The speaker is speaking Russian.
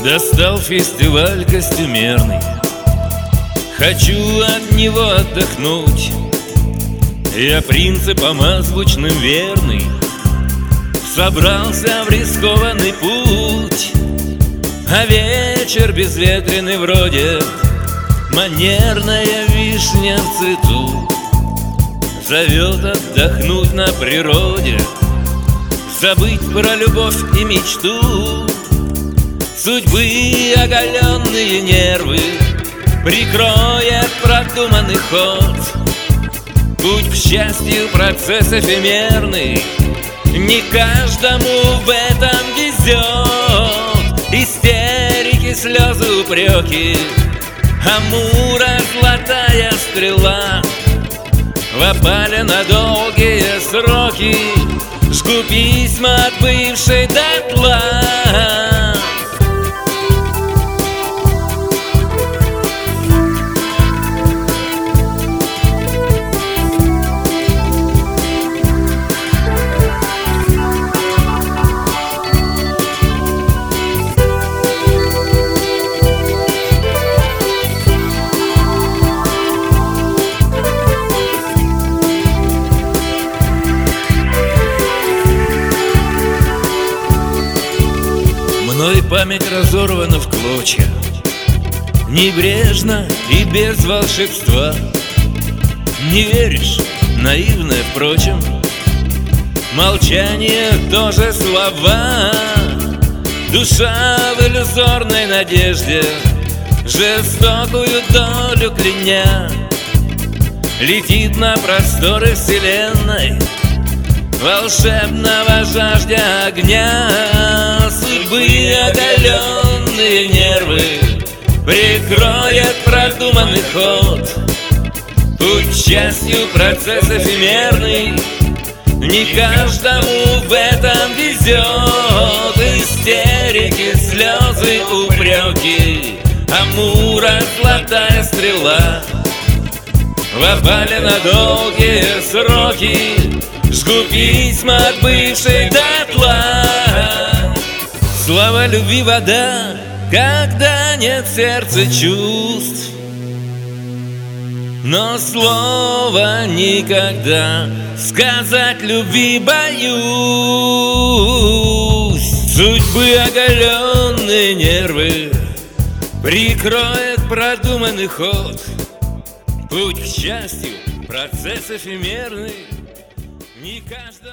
Достал фестиваль костюмерный, хочу от него отдохнуть. Я принципам азбучным верный, собрался в рискованный путь. А вечер безветренный вроде манерная вишня в цвету зовет отдохнуть на природе, забыть про любовь и мечту. Судьбы оголенные нервы прикроет продуманный ход. Путь к счастью процесс эфемерный, не каждому в этом везет. Истерики, слезы, упреки, Амура золотая стрела в опале на долгие сроки. Жгу письма от бывшей дотла. Мной память разорвана в клочья, небрежно и без волшебства. Не веришь? Наивное, впрочем, молчание тоже слова. Душа в иллюзорной надежде, жестокую долю кляня, летит на просторы вселенной, волшебного жаждя огня. Судьбы оголенные нервы прикроет продуманный ход. Путь к счастью процесс эфемерный, не каждому в этом везет. Истерики, слезы, упреки, Амура золотая стрела в опале на долгие сроки. Жгу письма от бывшей дотла. Слова любви вода, когда нет в сердце чувств, но слова никогда сказать любви боюсь. Судьбы оголенные нервы прикроет продуманный ход. Путь к счастью процесс эфемерный, не каждый